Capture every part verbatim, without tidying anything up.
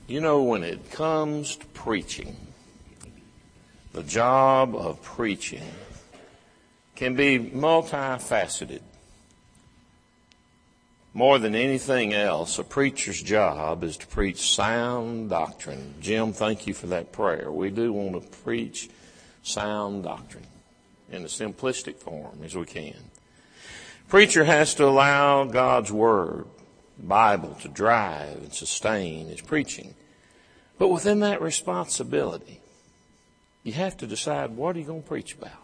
You know, when it comes to preaching, the job of preaching can be multifaceted. More than anything else, a preacher's job is to preach sound doctrine. Jim, thank you for that prayer. We do want to preach sound doctrine in a simplistic form as we can. Preacher has to allow God's Word, the Bible, to drive and sustain his preaching. But within that responsibility, you have to decide, what are you going to preach about?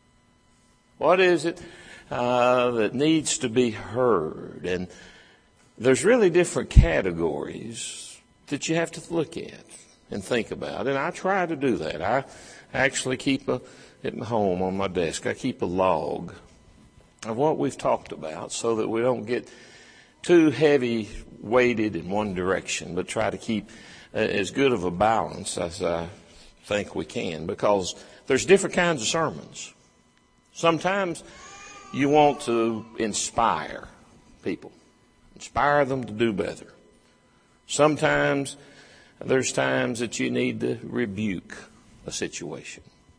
What is it uh, that needs to be heard? And there's really different categories that you have to look at and think about. And I try to do that. I actually keep a, at my home on my desk, I keep a log of what we've talked about so that we don't get too heavy weighted in one direction, but try to keep uh, as good of a balance as I think we can, because there's different kinds of sermons. Sometimes you want to inspire people, inspire them to do better. Sometimes there's times that you need to rebuke a situation.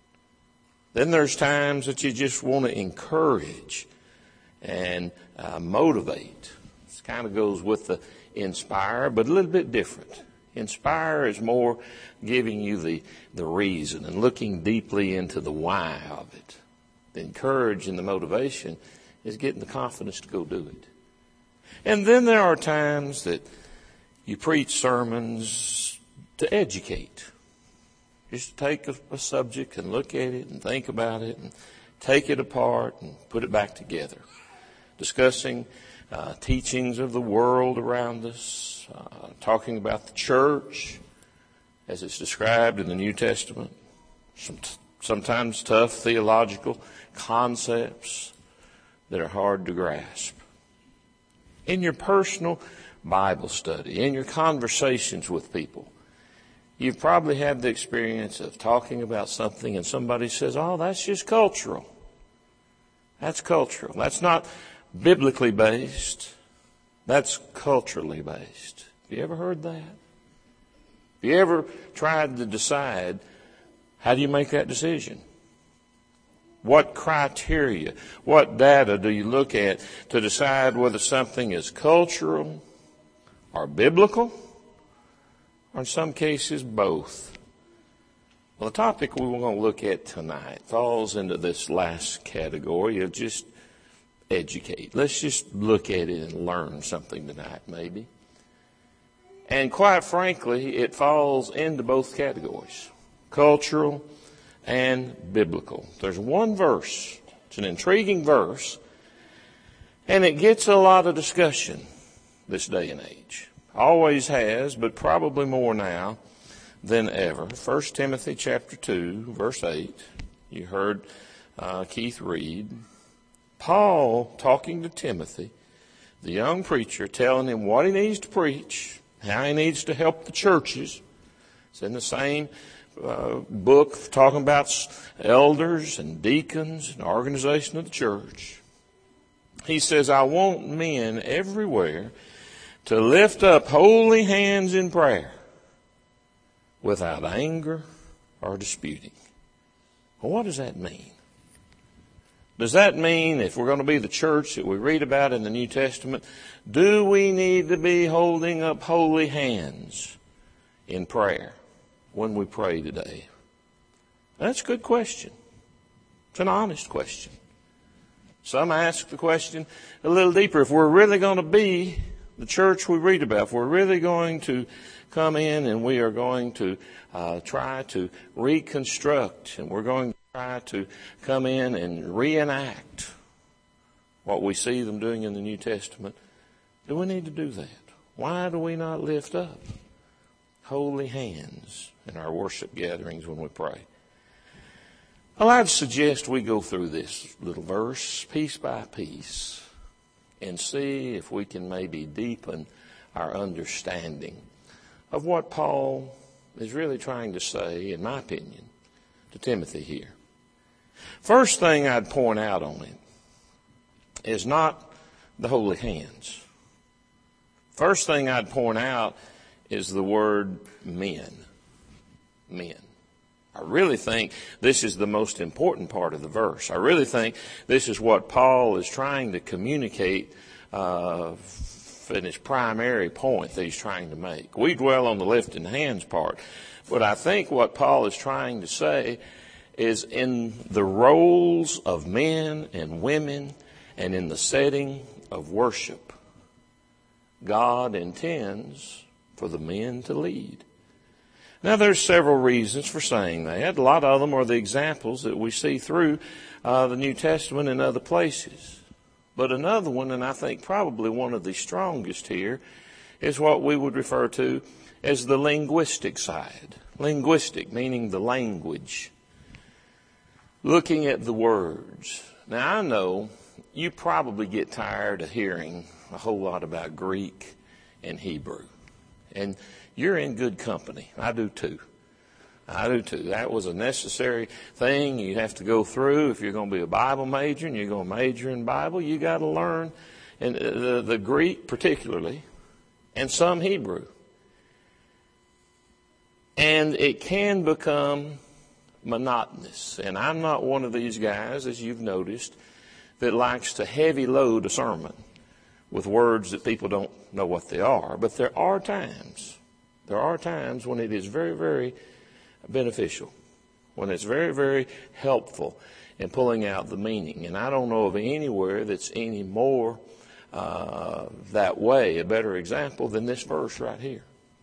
Then there's times that you just want to encourage and uh, motivate. This kind of goes with the inspire, but a little bit different. Inspire is more giving you the, the reason and looking deeply into the why of it. The encourage and the motivation is getting the confidence to go do it. And then there are times that you preach sermons to educate. Just take a, a subject and look at it and think about it and take it apart and put it back together. Discussing uh, teachings of the world around us, uh, talking about the church as it's described in the New Testament, some t- sometimes tough theological concepts that are hard to grasp. In your personal Bible study, in your conversations with people, you've probably had the experience of talking about something and somebody says, oh, that's just cultural. That's cultural. That's not biblically based. That's culturally based. Have you ever heard that? Have you ever tried to decide, how do you make that decision? What criteria, what data do you look at to decide whether something is cultural or biblical, or in some cases both? Well, the topic we we're going to look at tonight falls into this last category of just educate. Let's just look at it and learn something tonight, maybe. And quite frankly, it falls into both categories, cultural and biblical. There's one verse. It's an intriguing verse, and it gets a lot of discussion this day and age. Always has, but probably more now than ever. First Timothy chapter two, verse eight. You heard uh, Keith read. Paul talking to Timothy, the young preacher, telling him what he needs to preach, how he needs to help the churches. It's in the same uh, book talking about elders and deacons and organization of the church. He says, I want men everywhere to lift up holy hands in prayer without anger or disputing. Well, what does that mean? Does that mean if we're going to be the church that we read about in the New Testament, do we need to be holding up holy hands in prayer when we pray today? That's a good question. It's an honest question. Some ask the question a little deeper. If we're really going to be the church we read about, if we're really going to come in and we are going to uh, try to reconstruct, and we're going to try to come in and reenact what we see them doing in the New Testament, do we need to do that? Why do we not lift up holy hands in our worship gatherings when we pray? Well, I'd suggest we go through this little verse piece by piece and see if we can maybe deepen our understanding of what Paul is really trying to say, in my opinion, to Timothy here. First thing I'd point out on it is not the holy hands. First thing I'd point out is the word men. Men. I really think this is the most important part of the verse. I really think this is what Paul is trying to communicate uh, in his primary point that he's trying to make. We dwell on the lifting hands part, but I think what Paul is trying to say is in the roles of men and women and in the setting of worship, God intends for the men to lead. Now, there's several reasons for saying that. A lot of them are the examples that we see through uh, the New Testament and other places. But another one, and I think probably one of the strongest here, is what we would refer to as the linguistic side. Linguistic, meaning the language. Looking at the words. Now, I know you probably get tired of hearing a whole lot about Greek and Hebrew. And you're in good company. I do too. I do too. That was a necessary thing you have to go through. If you're going to be a Bible major and you're going to major in Bible, you got to learn and the, the Greek particularly and some Hebrew. And it can become monotonous. And I'm not one of these guys, as you've noticed, that likes to heavy load a sermon with words that people don't know what they are. But there are times, there are times when it is very, very beneficial, when it's very, very helpful in pulling out the meaning. And I don't know of anywhere that's any more uh, that way, a better example than this verse right here.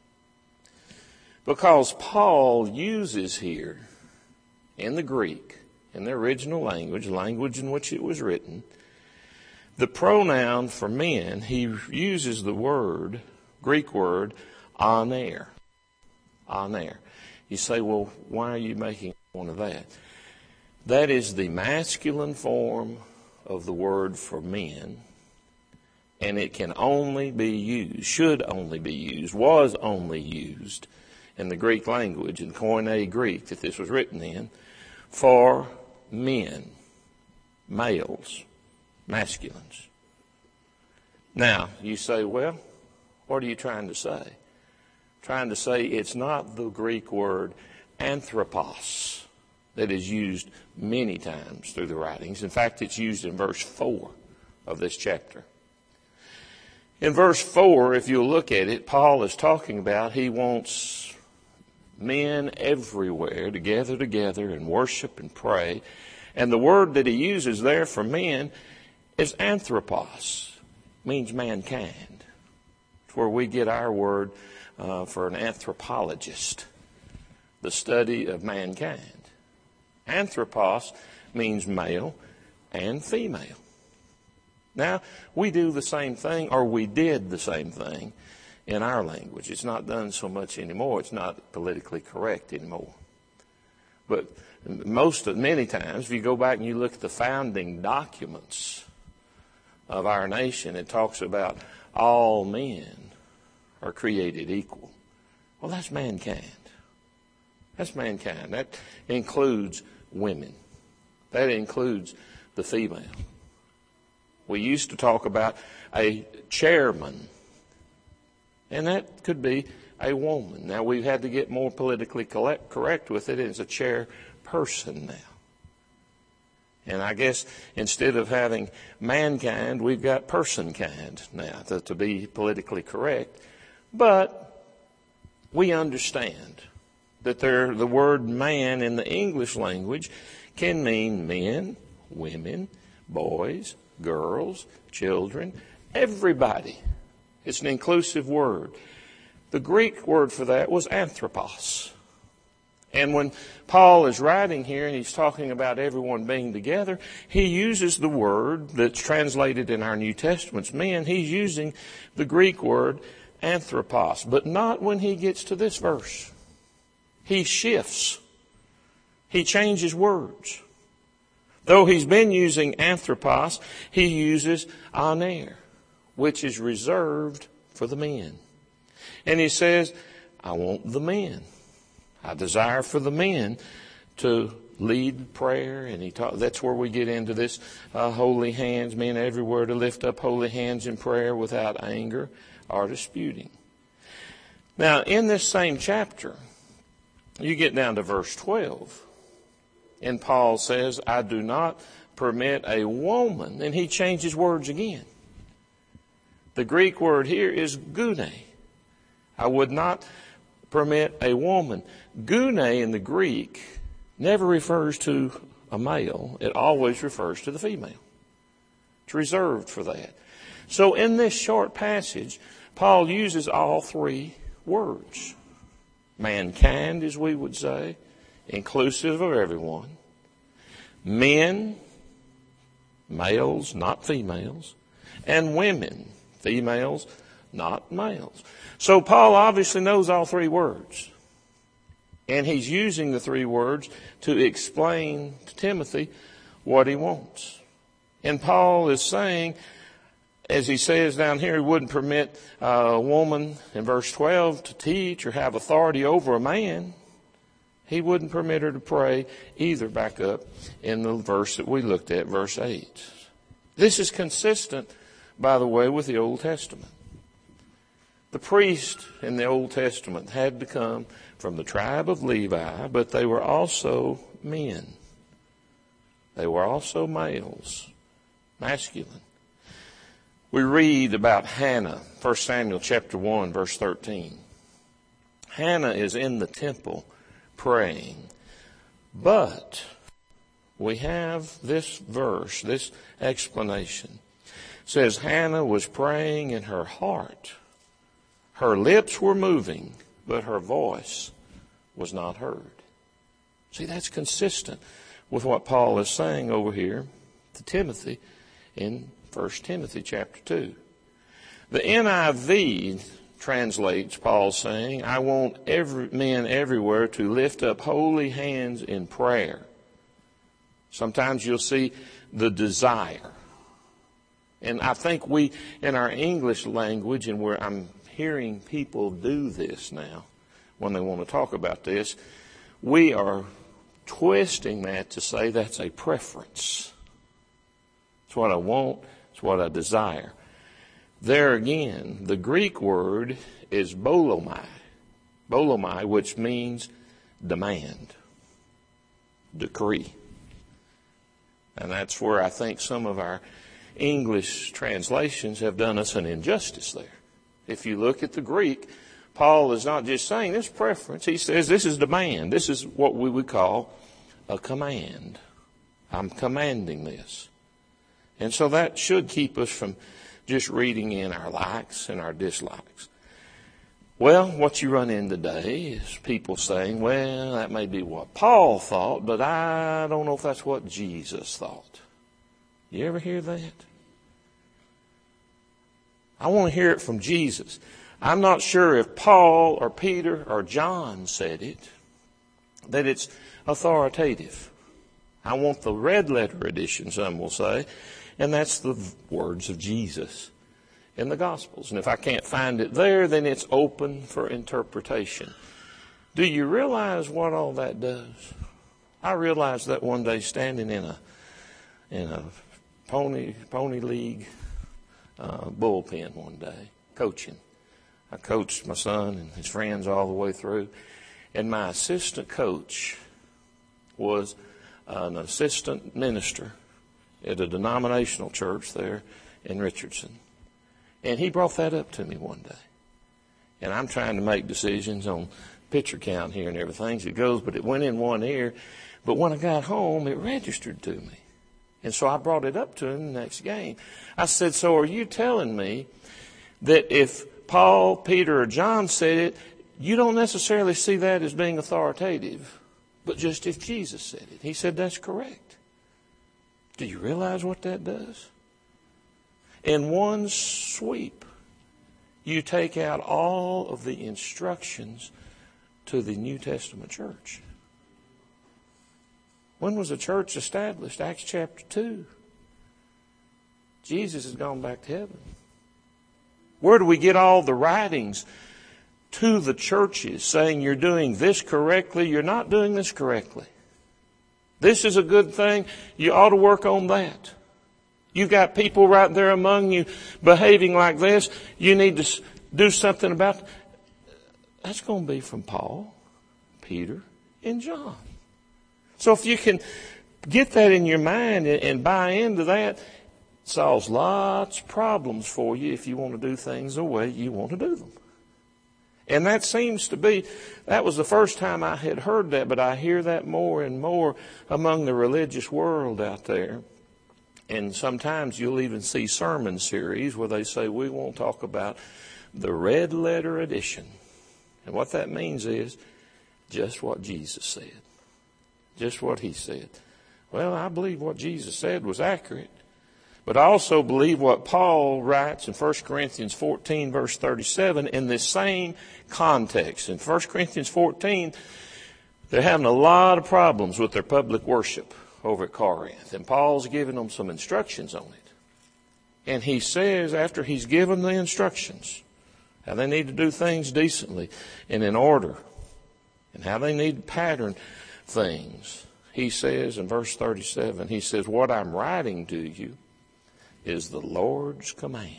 Because Paul uses here in the Greek, in the original language, language in which it was written, the pronoun for men, he uses the word, Greek word, aner. Aner. You say, well, why are you making one of that? That is the masculine form of the word for men, and it can only be used, should only be used, was only used in the Greek language, in Koine Greek that this was written in, for men, males, masculines. Now, you say, well, what are you trying to say? Trying to say it's not the Greek word anthropos that is used many times through the writings. In fact, it's used in verse four of this chapter. In verse four, if you look at it, Paul is talking about he wants men everywhere to gather together and worship and pray. And the word that he uses there for men is anthropos, means mankind. It's where we get our word uh, for an anthropologist, the study of mankind. Anthropos means male and female. Now, we do the same thing, or we did the same thing in our language. It's not done so much anymore. It's not politically correct anymore. But most of, many times, if you go back and you look at the founding documents of our nation, it talks about all men are created equal. Well, that's mankind. That's mankind. That includes women. That includes the female. We used to talk about a chairman, and that could be a woman. Now, we've had to get more politically correct with it. It's a chairperson now. And I guess instead of having mankind, we've got personkind now to, to be politically correct. But we understand that there, the word man in the English language can mean men, women, boys, girls, children, everybody. It's an inclusive word. The Greek word for that was anthropos. And when Paul is writing here and he's talking about everyone being together, he uses the word that's translated in our New Testaments, men. He's using the Greek word anthropos, but not when he gets to this verse. He shifts. He changes words. Though he's been using anthropos, he uses aner, which is reserved for the men. And he says, I want the men. I desire for the men to lead prayer. And he taught, that's where we get into this uh, holy hands, men everywhere to lift up holy hands in prayer without anger or disputing. Now, in this same chapter, you get down to verse twelve. And Paul says, I do not permit a woman. And he changes words again. The Greek word here is gune. I would not permit a woman. Gune in the Greek never refers to a male. It always refers to the female. It's reserved for that. So in this short passage, Paul uses all three words. Mankind, as we would say, inclusive of everyone. Men, males, not females. And women, females, not males. So Paul obviously knows all three words. And he's using the three words to explain to Timothy what he wants. And Paul is saying, as he says down here, he wouldn't permit a woman in verse twelve to teach or have authority over a man. He wouldn't permit her to pray either, back up in the verse that we looked at, verse eight. This is consistent, by the way, with the Old Testament. The priest in the Old Testament had to come from the tribe of Levi, but they were also men. They were also males, masculine. We read about Hannah, First Samuel chapter one, verse thirteen. Hannah is in the temple praying. But we have this verse, this explanation. It says Hannah was praying in her heart. Her lips were moving, but her voice was not heard. See, that's consistent with what Paul is saying over here to Timothy in First Timothy chapter two. The N I V translates Paul saying, I want every, men everywhere to lift up holy hands in prayer. Sometimes you'll see the desire. And I think we, in our English language, and where I'm hearing people do this now when they want to talk about this, we are twisting that to say that's a preference. It's what I want. It's what I desire. There again, the Greek word is bolomai. Bolomai, which means demand, decree. And that's where I think some of our English translations have done us an injustice there. If you look at the Greek, Paul is not just saying this preference. He says this is demand. This is what we would call a command. I'm commanding this. And so that should keep us from just reading in our likes and our dislikes. Well, what you run in today is people saying, well, that may be what Paul thought, but I don't know if that's what Jesus thought. You ever hear that? I want to hear it from Jesus. I'm not sure if Paul or Peter or John said it, that it's authoritative. I want the red letter edition, some will say, and that's the words of Jesus in the Gospels. And if I can't find it there, then it's open for interpretation. Do you realize what all that does? I realized that one day standing in a in a pony pony league uh, bullpen one day, coaching. I coached my son and his friends all the way through, and my assistant coach was an assistant minister at a denominational church there in Richardson. And he brought that up to me one day. And I'm trying to make decisions on pitcher count here and everything as it goes, but it went in one ear. But when I got home, it registered to me. And so I brought it up to him the next game. I said, so are you telling me that if Paul, Peter, or John said it, you don't necessarily see that as being authoritative, but just if Jesus said it? He said, that's correct. Do you realize what that does? In one sweep, you take out all of the instructions to the New Testament church. When was the church established? Acts chapter two. Jesus has gone back to heaven. Where do we get all the writings to the churches saying you're doing this correctly, you're not doing this correctly? This is a good thing. You ought to work on that. You got people right there among you behaving like this. You need to do something about That's going to be from Paul, Peter, and John. So if you can get that in your mind and, and buy into that, it solves lots of problems for you if you want to do things the way you want to do them. And that seems to be, that was the first time I had heard that, but I hear that more and more among the religious world out there. And sometimes you'll even see sermon series where they say, we won't talk about the red letter edition. And what that means is just what Jesus said. Just what he said. Well, I believe what Jesus said was accurate. But I also believe what Paul writes in First Corinthians fourteen, verse thirty-seven, in this same context. In First Corinthians fourteen, they're having a lot of problems with their public worship over at Corinth. And Paul's giving them some instructions on it. And he says, after he's given the instructions, how they need to do things decently and in order, and how they need to pattern things, he says in verse thirty-seven, he says, what I'm writing to you is the Lord's command.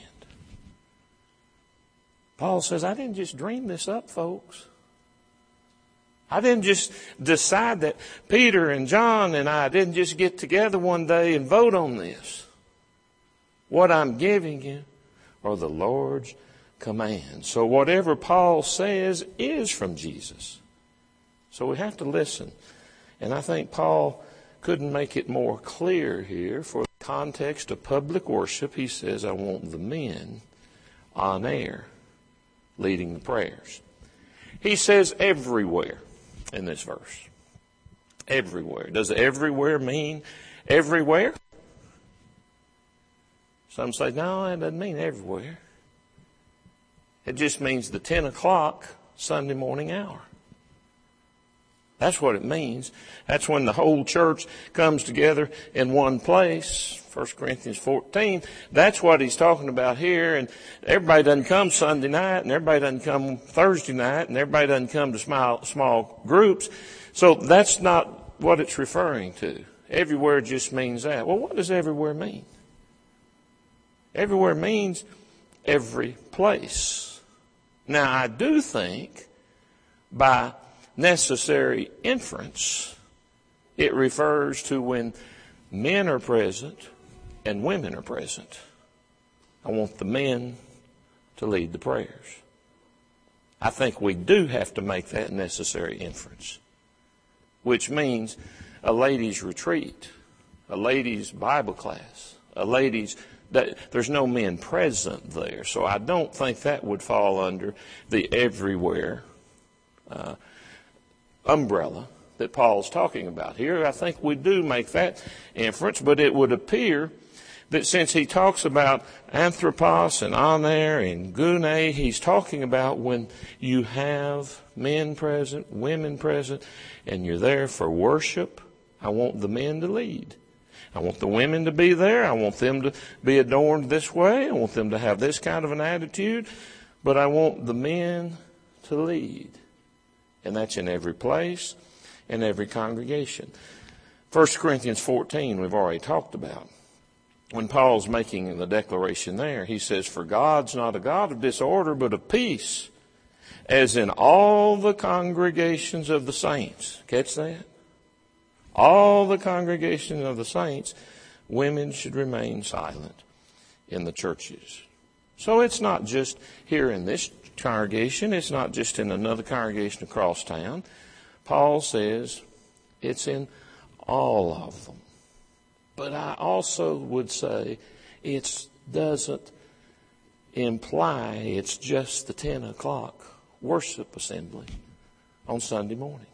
Paul says, I didn't just dream this up, folks. I didn't just decide that. Peter and John and I didn't just get together one day and vote on this. What I'm giving you are the Lord's commands. So whatever Paul says is from Jesus. So we have to listen. And I think Paul couldn't make it more clear here. For the context of public worship, he says, I want the men on air leading the prayers. He says everywhere in this verse. Everywhere. Does everywhere mean everywhere? Some say, no, it doesn't mean everywhere. It just means the ten o'clock Sunday morning hour. That's what it means. That's when the whole church comes together in one place. First Corinthians fourteen. That's what he's talking about here. And everybody doesn't come Sunday night, and everybody doesn't come Thursday night, and everybody doesn't come to small, small groups. So that's not what it's referring to. Everywhere just means that. Well, what does everywhere mean? Everywhere means every place. Now, I do think by necessary inference, it refers to when men are present and women are present. I want the men to lead the prayers. I think we do have to make that necessary inference, which means a ladies' retreat, a ladies' Bible class, a ladies' that there's no men present there. So I don't think that would fall under the everywhere uh, umbrella that Paul's talking about here. I think we do make that inference, but it would appear that since he talks about anthropos and aner and gune, he's talking about when you have men present, women present, and you're there for worship. I want the men to lead. I want the women to be there. I want them to be adorned this way. I want them to have this kind of an attitude. But I want the men to lead. And that's in every place, in every congregation. First Corinthians fourteen, we've already talked about. When Paul's making the declaration there, he says, for God's not a God of disorder, but of peace, as in all the congregations of the saints. Catch that? All the congregations of the saints, women should remain silent in the churches. So it's not just here in this congregation. It's not just in another congregation across town. Paul says it's in all of them. But I also would say it doesn't imply it's just the ten o'clock worship assembly on Sunday morning.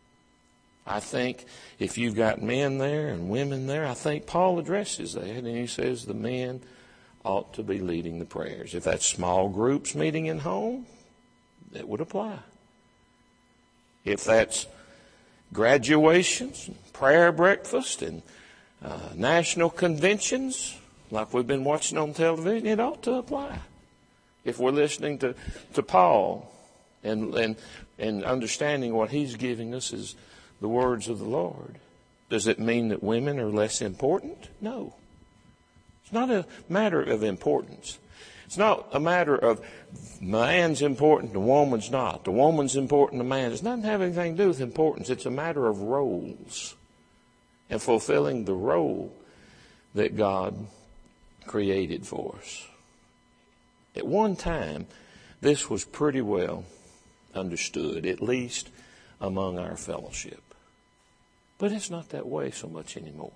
I think if you've got men there and women there, I think Paul addresses that, and he says the men ought to be leading the prayers. If that's small groups meeting in home, that would apply. If that's graduations, prayer breakfast, and uh, national conventions, like we've been watching on television, it ought to apply. If we're listening to, to Paul and, and, and understanding what he's giving us is the words of the Lord. Does it mean that women are less important? No. It's not a matter of importance. It's not a matter of man's important, the woman's not. The woman's important, the man. It doesn't have anything to do with importance. It's a matter of roles and fulfilling the role that God created for us. At one time, this was pretty well understood, at least among our fellowship. But it's not that way so much anymore.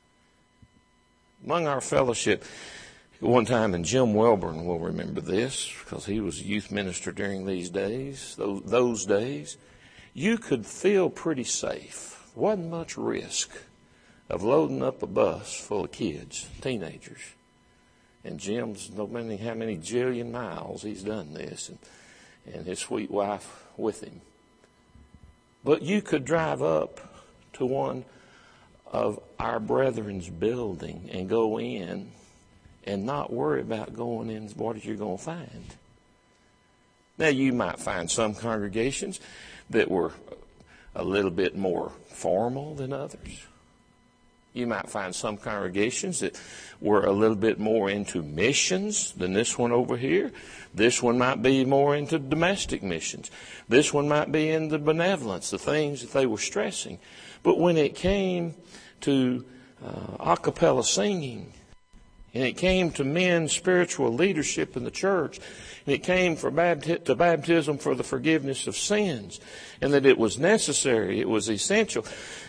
Among our fellowship, one time, and Jim Welborn will remember this because he was a youth minister during these days, those, those days, you could feel pretty safe. Wasn't much risk of loading up a bus full of kids, teenagers. And Jim's no matter how many jillion miles he's done this, and, and his sweet wife with him. But you could drive up to one of our brethren's building and go in and not worry about going in what you're going to find. Now, you might find some congregations that were a little bit more formal than others. You might find some congregations that were a little bit more into missions than this one over here. This one might be more into domestic missions. This one might be into benevolence, the things that they were stressing. But when it came to uh, a cappella singing, and it came to men's spiritual leadership in the church, and it came for bapti- to baptism for the forgiveness of sins, and that it was necessary, it was essential,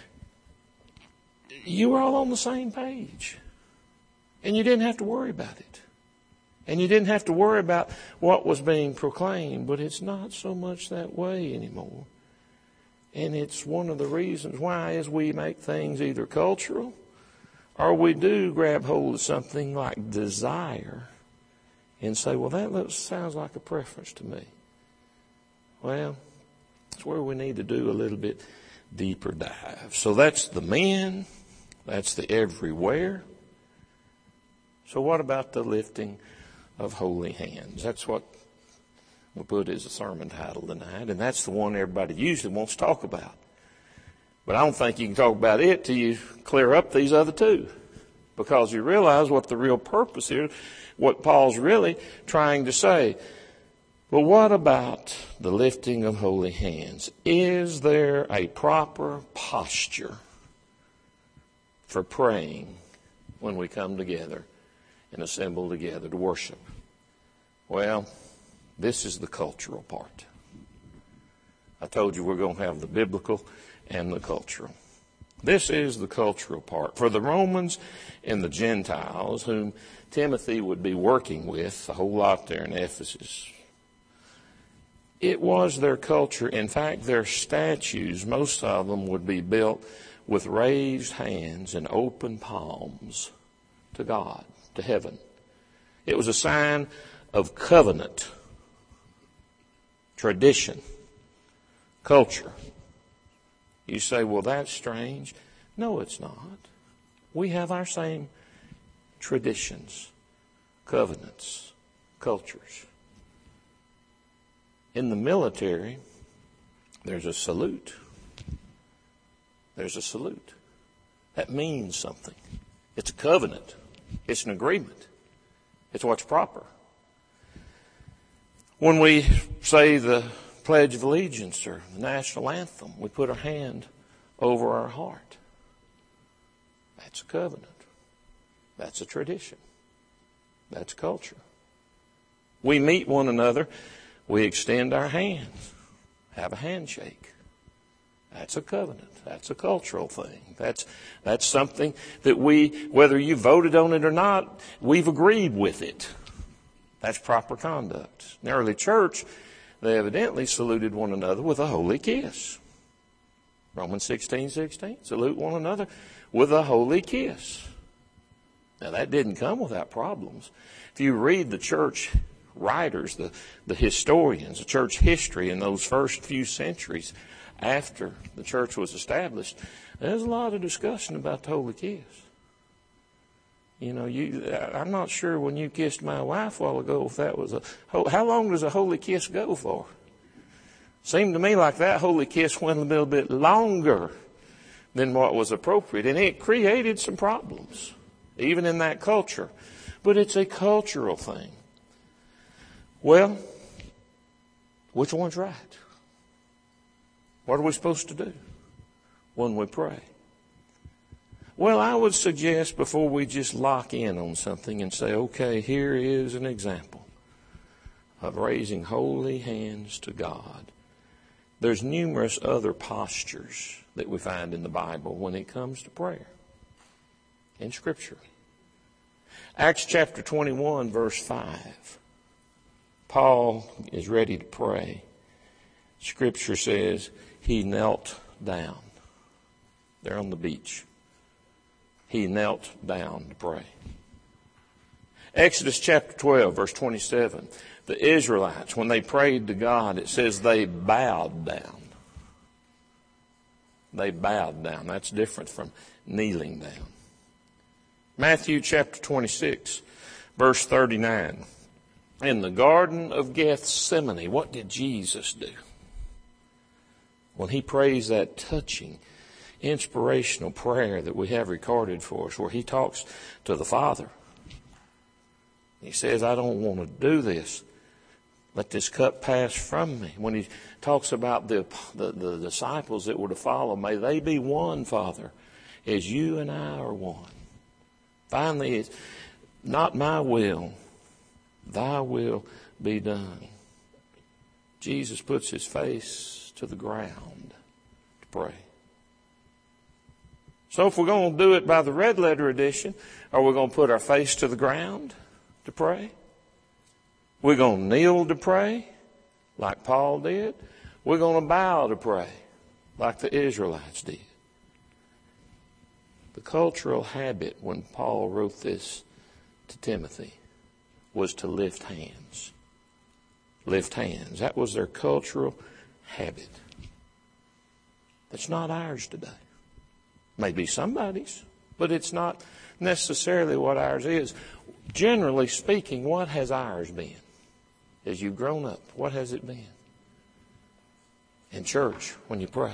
you were all on the same page. And you didn't have to worry about it. And you didn't have to worry about what was being proclaimed. But it's not so much that way anymore. And it's one of the reasons why is we make things either cultural or we do grab hold of something like desire and say, well, that looks, sounds like a preference to me. Well, that's where we need to do a little bit deeper dive. So that's the men. That's the everywhere. So what about the lifting of holy hands? That's what we'll put as a sermon title tonight, and that's the one everybody usually wants to talk about. But I don't think you can talk about it till you clear up these other two, because you realize what the real purpose here, what Paul's really trying to say. But what about the lifting of holy hands? Is there a proper posture for praying when we come together and assemble together to worship? Well, this is the cultural part. I told you we're going to have the biblical and the cultural. This is the cultural part. For the Romans and the Gentiles, whom Timothy would be working with a whole lot there in Ephesus, it was their culture. In fact, their statues, most of them would be built with raised hands and open palms to God, to heaven. It was a sign of covenant, tradition, culture. You say, well, that's strange. No, it's not. We have our same traditions, covenants, cultures. In the military, there's a salute. There's a salute. That means something. It's a covenant. It's an agreement. It's what's proper. When we say the Pledge of Allegiance or the national anthem, we put our hand over our heart. That's a covenant. That's a tradition. That's culture. We meet one another. We extend our hands. Have a handshake. That's a covenant. That's a cultural thing. That's that's something that we, whether you voted on it or not, we've agreed with it. That's proper conduct. In the early church, they evidently saluted one another with a holy kiss. Romans sixteen sixteen, salute one another with a holy kiss. Now that didn't come without problems. If you read the church writers, the, the historians, the church history in those first few centuries after the church was established, there's a lot of discussion about the holy kiss. You know, you, I'm not sure when you kissed my wife a while ago if that was a, how long does a holy kiss go for? Seemed to me like that holy kiss went a little bit longer than what was appropriate, and it created some problems, even in that culture. But it's a cultural thing. Well, which one's right? What are we supposed to do when we pray? Well, I would suggest before we just lock in on something and say, okay, here is an example of raising holy hands to God. There's numerous other postures that we find in the Bible when it comes to prayer in Scripture. Acts chapter twenty-one, verse five. Paul is ready to pray. Scripture says he knelt down. They're on the beach. He knelt down to pray. Exodus chapter twelve, verse twenty-seven. The Israelites, when they prayed to God, it says they bowed down. They bowed down. That's different from kneeling down. Matthew chapter twenty-six, verse thirty-nine. In the Garden of Gethsemane, what did Jesus do? When he prays that touching, inspirational prayer that we have recorded for us, where he talks to the Father. He says, I don't want to do this. Let this cup pass from me. When he talks about the, the, the disciples that were to follow, may they be one, Father, as you and I are one. Finally, it's not my will, thy will be done. Jesus puts his face to the ground to pray. So if we're going to do it by the red letter edition, are we going to put our face to the ground to pray? We're going to kneel to pray, like Paul did. We're going to bow to pray, like the Israelites did. The cultural habit when Paul wrote this to Timothy was to lift hands. Lift hands. That was their cultural habit. That's not ours today. Maybe somebody's, but it's not necessarily what ours is. Generally speaking, what has ours been? As you've grown up, what has it been? In church, when you pray,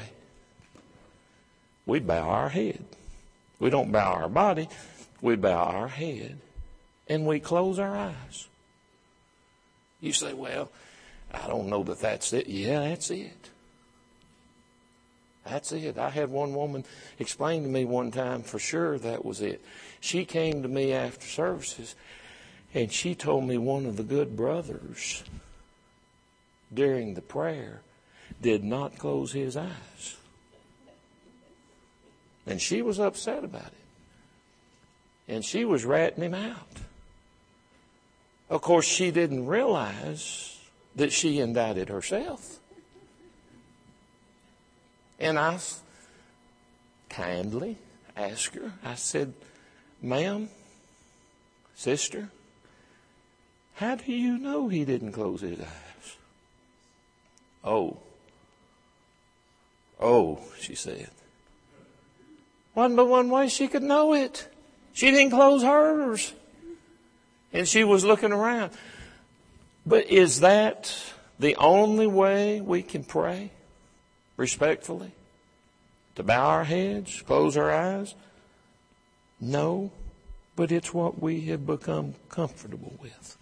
we bow our head. We don't bow our body, we bow our head, and we close our eyes. You say, well, I don't know that that's it. Yeah, that's it. That's it. I had one woman explain to me one time for sure that was it. She came to me after services and she told me one of the good brothers during the prayer did not close his eyes. And she was upset about it. And she was ratting him out. Of course, she didn't realize that she indicted herself. And I kindly asked her, I said, ma'am, sister, how do you know he didn't close his eyes? Oh. Oh, she said. Wasn't but one way she could know it. She didn't close hers. And she was looking around. But is that the only way we can pray? Respectfully? To bow our heads, close our eyes? No, but it's what we have become comfortable with.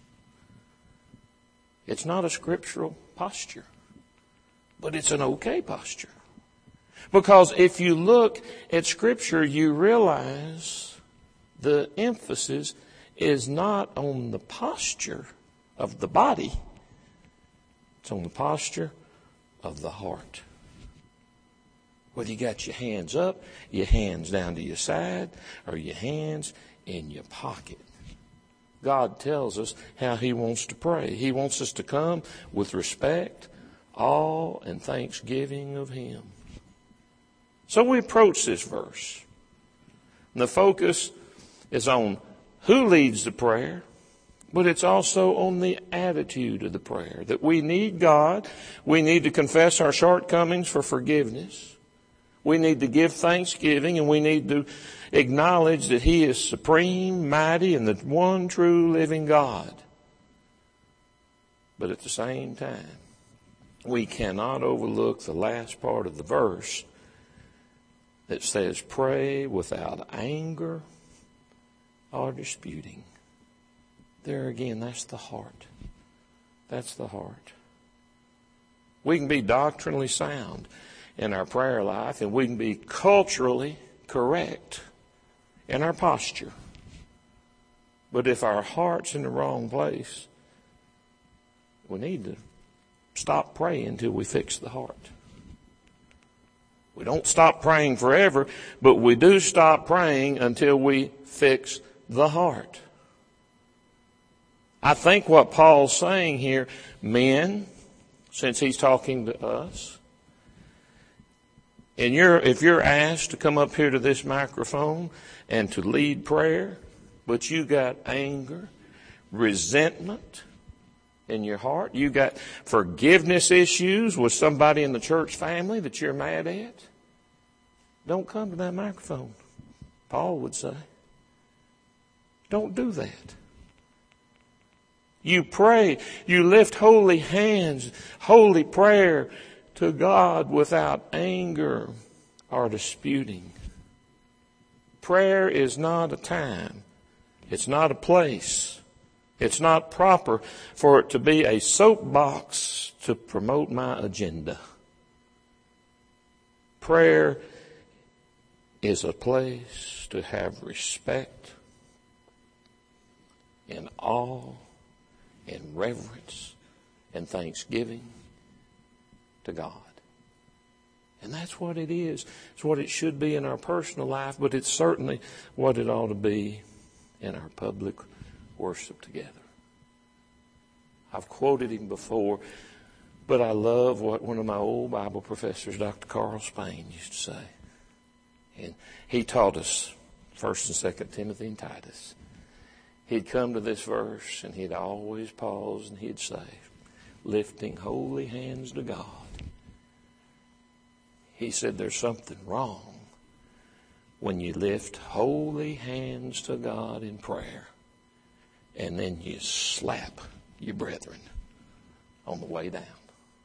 It's not a scriptural posture, but it's an okay posture. Because if you look at Scripture, you realize the emphasis is not on the posture of the body. It's on the posture of the heart. Whether you got your hands up, your hands down to your side, or your hands in your pocket. God tells us how He wants to pray. He wants us to come with respect, awe, and thanksgiving of Him. So we approach this verse. And the focus is on who leads the prayer, but it's also on the attitude of the prayer. That we need God. We need to confess our shortcomings for forgiveness. We need to give thanksgiving, and we need to acknowledge that He is supreme, mighty, and the one true living God. But at the same time, we cannot overlook the last part of the verse that says, pray without anger or disputing. There again, that's the heart. That's the heart. We can be doctrinally sound in our prayer life, and we can be culturally correct in our posture. But if our heart's in the wrong place, we need to stop praying until we fix the heart. We don't stop praying forever, but we do stop praying until we fix the heart. I think what Paul's saying here, men, since he's talking to us, and you're, if you're asked to come up here to this microphone and to lead prayer, but you got anger, resentment in your heart, you got forgiveness issues with somebody in the church family that you're mad at, don't come to that microphone, Paul would say. Don't do that. You pray, you lift holy hands, holy prayer to God without anger or disputing. Prayer is not a time. It's not a place. It's not proper for it to be a soapbox to promote my agenda. Prayer is a place to have respect and awe and reverence and thanksgiving to God. And that's what it is. It's what it should be in our personal life, but it's certainly what it ought to be in our public worship together. I've quoted him before, but I love what one of my old Bible professors, Doctor Carl Spain, used to say. And he taught us First and Second Timothy and Titus. He'd come to this verse and he'd always pause and he'd say, lifting holy hands to God. He said there's something wrong when you lift holy hands to God in prayer and then you slap your brethren on the way down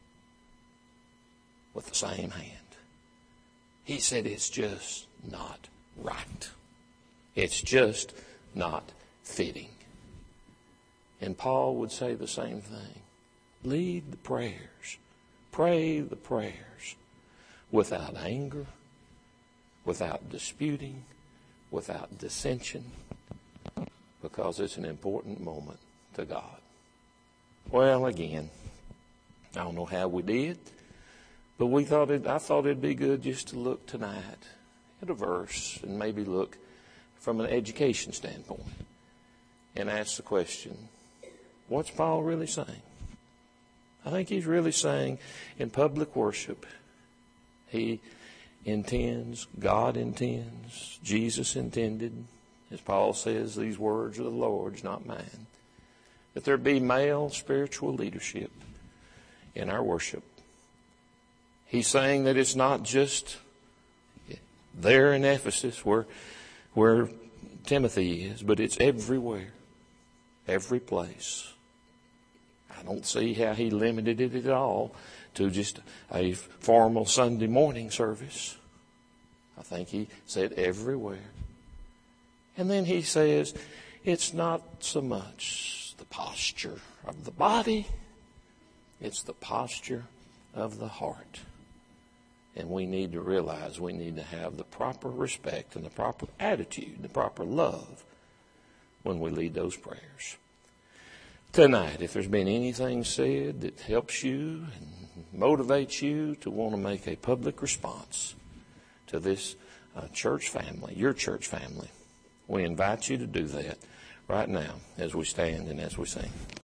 with the same hand. He said it's just not right. It's just not fitting. And Paul would say the same thing. Lead the prayers. Pray the prayers without anger, without disputing, without dissension, because it's an important moment to God. Well, again, I don't know how we did, but we thought it, I thought it'd be good just to look tonight at a verse and maybe look from an education standpoint and ask the question, what's Paul really saying? I think he's really saying in public worship, he intends, God intends, Jesus intended, as Paul says, these words are the Lord's, not mine, that there be male spiritual leadership in our worship. He's saying that it's not just there in Ephesus where, where Timothy is, but it's everywhere, every place. I don't see how he limited it at all to just a formal Sunday morning service. I think he said everywhere. And then he says, it's not so much the posture of the body, it's the posture of the heart. And we need to realize we need to have the proper respect and the proper attitude, the proper love when we lead those prayers. Tonight, if there's been anything said that helps you and motivates you to want to make a public response to this uh, church family, your church family, we invite you to do that right now as we stand and as we sing.